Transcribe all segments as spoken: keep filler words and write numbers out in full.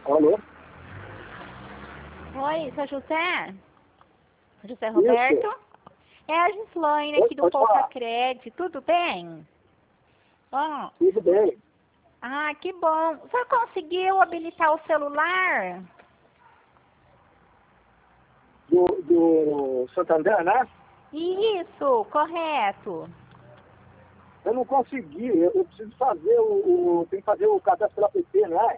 Alô? Oi, sou José? José Roberto? Isso. É a Gislaine aqui do Pode Poupa falar. Cred, tudo bem? Ó, Tudo bem. ah, que bom. Você conseguiu habilitar o celular? Do, do Santander, né? Isso, correto. Eu não consegui. Eu, eu preciso fazer o, o... Tem que fazer o cadastro pela P P, não é?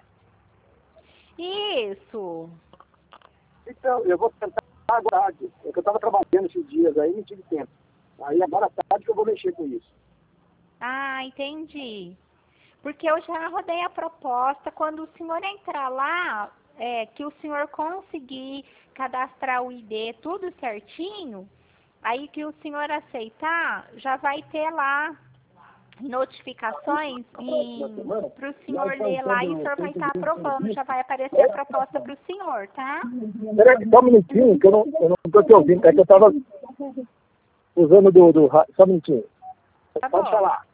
Isso. Então, eu vou tentar agora. É que eu estava trabalhando esses dias aí, não tive tempo. Aí agora à tarde que eu vou mexer com isso. Ah, entendi. Porque eu já rodei a proposta. Quando o senhor entrar lá, é, que o senhor conseguir cadastrar o I D tudo certinho, aí que o senhor aceitar, já vai ter lá notificações para o senhor ler lá e o senhor vai estar aprovando. Já vai aparecer a proposta para o senhor, tá? Peraí, só um minutinho, que eu não estou eu não tô te ouvindo. É que eu estava usando do, do... ra- Só um minutinho. Tá Pode bom. falar.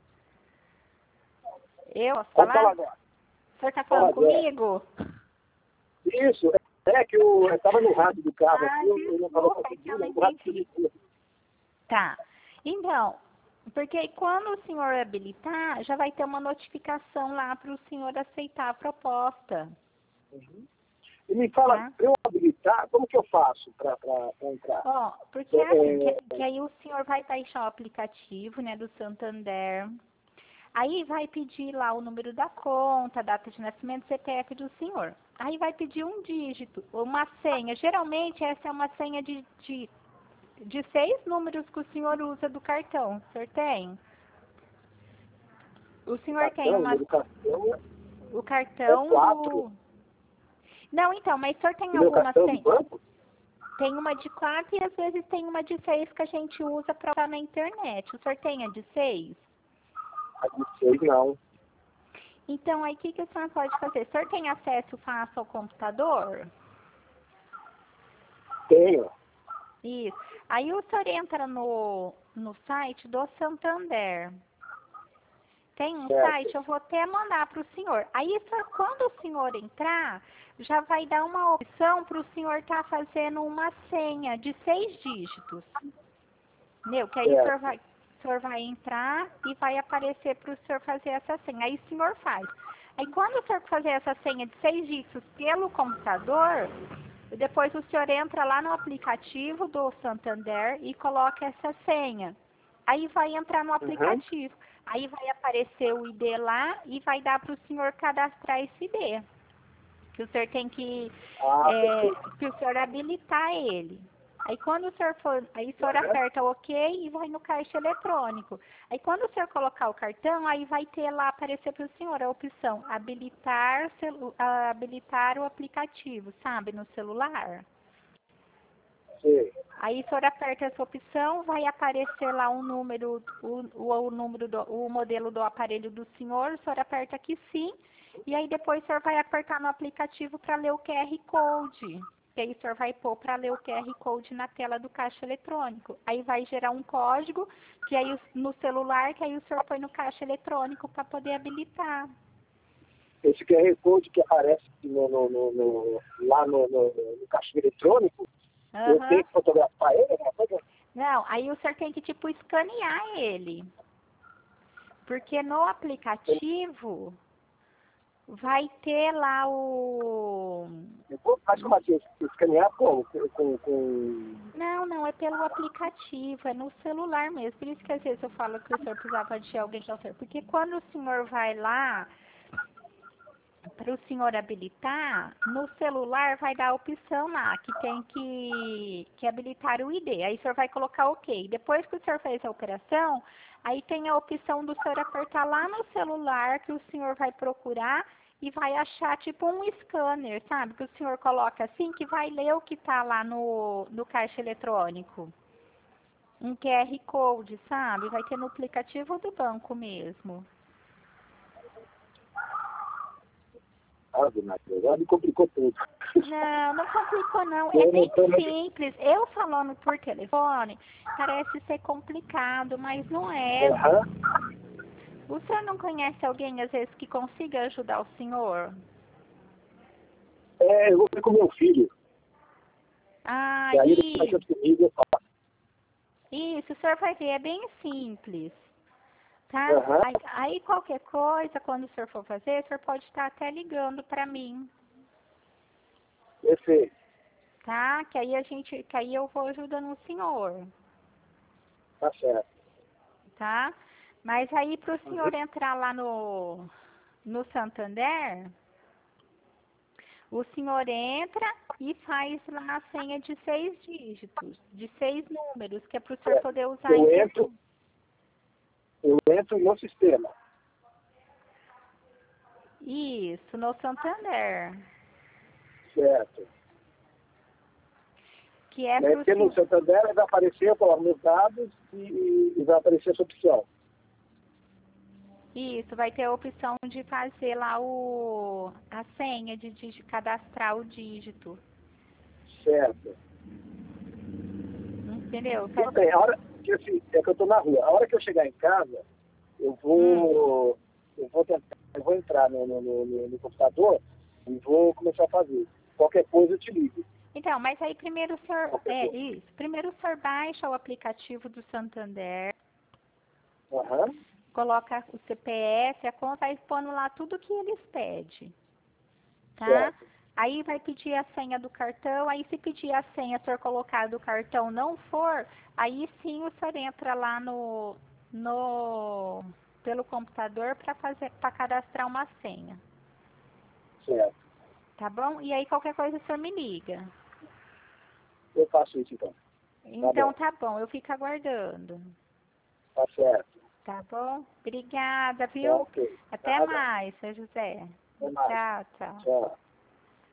Eu posso Pode falar falar? agora. O senhor está falando Pode, é. comigo? Isso. É que eu estava no rádio do carro Ah, aqui, eu, eu não estava desculpa, é que eu não conseguindo. O rádio entendi. subiu. Tá. Então, porque quando o senhor habilitar, já vai ter uma notificação lá para o senhor aceitar a proposta. E me fala, Tá? para eu habilitar, como que eu faço para entrar? Ó, porque É, assim, que, é, que aí o senhor vai baixar o aplicativo, né, do Santander. Aí vai pedir lá o número da conta, data de nascimento, C P F do senhor. Aí vai pedir um dígito, uma senha. Geralmente essa é uma senha de, de, de seis números que o senhor usa do cartão. O senhor tem? O senhor tem cartão, uma, educação, o é cartão quatro. do... Não, então, mas o senhor tem O meu alguma cartão do senha? banco? Tem uma de quatro e às vezes tem uma de seis que a gente usa para usar na internet. O senhor tem a de seis? A de seis não. Então, aí o que, que o senhor pode fazer? O senhor tem acesso fácil ao computador? Tenho. Isso. Aí o senhor entra no, no site do Santander. Tem um Certo. site, eu vou até mandar para o senhor. Aí, só quando o senhor entrar, já vai dar uma opção para o senhor estar fazendo uma senha de seis dígitos. Entendeu? Que aí o senhor, Certo. vai, o senhor vai entrar e vai aparecer para o senhor fazer essa senha. Aí o senhor faz. Aí quando o senhor fazer essa senha de seis dígitos pelo computador, depois o senhor entra lá no aplicativo do Santander e coloca essa senha. Aí vai entrar no aplicativo. Uhum. Aí vai aparecer o I D lá e vai dar para o senhor cadastrar esse I D. Que o senhor tem que, Ah, é, que o senhor habilitar ele. Aí quando o senhor for, aí o senhor aperta o OK e vai no caixa eletrônico. Aí quando o senhor colocar o cartão, aí vai ter lá aparecer para o senhor a opção habilitar, celu, habilitar o aplicativo, sabe, no celular. sim. Aí o senhor aperta essa opção, vai aparecer lá um número, o, o, o número do, o modelo do aparelho do senhor, o senhor aperta aqui sim, e aí depois o senhor vai apertar no aplicativo para ler o Q R Code. E aí o senhor vai pôr para ler o Q R Code na tela do caixa eletrônico. Aí vai gerar um código, que aí no celular, que aí o senhor põe no caixa eletrônico para poder habilitar. Esse Q R Code que aparece no, no, no, no, lá no, no, no caixa eletrônico, Uhum. eu tenho que fotografar ele? Né? Não, aí o senhor tem que, tipo, escanear ele. Porque no aplicativo vai ter lá o... Mas como assim? Escanear como? Com, com, com... Não, não, é pelo aplicativo, é no celular mesmo. Por isso que às vezes eu falo que o senhor precisava de alguém que auxílio. Porque quando o senhor vai lá para o senhor habilitar, no celular vai dar a opção lá, que tem que, que habilitar o I D. Aí o senhor vai colocar OK. Depois que o senhor fez a operação, aí tem a opção do senhor apertar lá no celular, que o senhor vai procurar e vai achar tipo um scanner, sabe? Que o senhor coloca assim, que vai ler o que está lá no, no caixa eletrônico. Um Q R Code, sabe? Vai ter no aplicativo do banco mesmo. Ave Maria, agora me complicou tudo. Não, não complicou não. É bem simples. Eu falando por telefone, parece ser complicado, mas não é. Uhum. O senhor não conhece alguém, às vezes, que consiga ajudar o senhor? É, eu vou ver com meu filho. Ah, E aí ele isso. faz junto comigo, eu faço. Isso, o senhor vai ver, é bem simples. Tá? Aham. Aí, aí qualquer coisa, quando o senhor for fazer, o senhor pode estar até ligando para mim, Perfeito. tá? Que aí a gente, que aí eu vou ajudando o senhor, Tá certo. tá? Mas aí para o Uhum. senhor entrar lá no, no Santander, o senhor entra e faz lá a senha de seis dígitos, de seis números, que é para o senhor É, poder usar a Eu internet. entro, eu entro no sistema. Isso, no Santander, Certo. que é Né? para o Porque no senhor. Santander vai aparecer ó, meus dados e, e vai aparecer essa opção. Isso, vai ter a opção de fazer lá o, a senha, de, de cadastrar o dígito. Certo. Entendeu? Tudo Faz- bem. A hora que assim, é que eu estou na rua. A hora que eu chegar em casa, eu Hum. vou, eu vou tentar, eu vou entrar no, no, no, no computador e vou começar a fazer. Qualquer coisa eu te ligo. Então, mas aí primeiro o senhor, Qualquer é coisa. isso, primeiro o senhor baixa o aplicativo do Santander, Aham. coloca o C P F, a conta, aí pondo lá tudo que eles pedem, tá? Certo. Aí vai pedir a senha do cartão, aí se pedir a senha, o senhor colocar do cartão não for, aí sim o senhor entra lá no, no pelo computador para fazer, para cadastrar uma senha, Certo. tá bom? E aí qualquer coisa o senhor me liga. Eu faço isso então. Tá Então bom. tá bom, eu fico aguardando. Tá certo. Tá bom? Obrigada, Tá viu? ok. Até Nada. mais, seu José. Até mais. Tchau, tchau. Tchau.